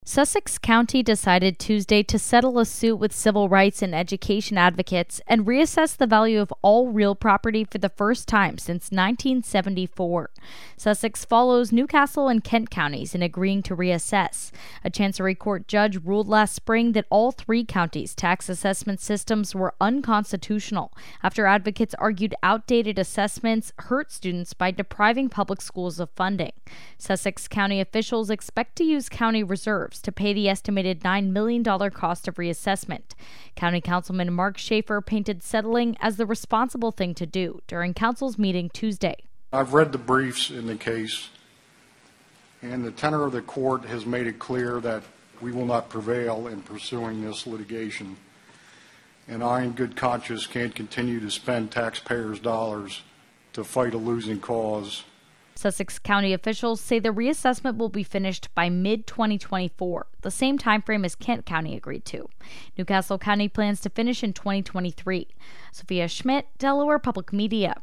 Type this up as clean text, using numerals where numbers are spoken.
Sussex County decided Tuesday to settle a suit with civil rights and education advocates and reassess the value of all real property for the first time since 1974. Sussex follows Newcastle and Kent counties in agreeing to reassess. A Chancery Court judge ruled last spring that all three counties' tax assessment systems were unconstitutional after advocates argued outdated assessments hurt students by depriving public schools of funding. Sussex County officials expect to use county reserves to pay the estimated $9 million cost of reassessment. County Councilman Mark Schaefer painted settling as the responsible thing to do during council's meeting Tuesday. I've read the briefs in the case, and the tenor of the court has made it clear that we will not prevail in pursuing this litigation. And I, in good conscience, can't continue to spend taxpayers' dollars to fight a losing cause. Sussex County officials say the reassessment will be finished by mid-2024, the same timeframe as Kent County agreed to. Newcastle County plans to finish in 2023. Sophia Schmidt, Delaware Public Media.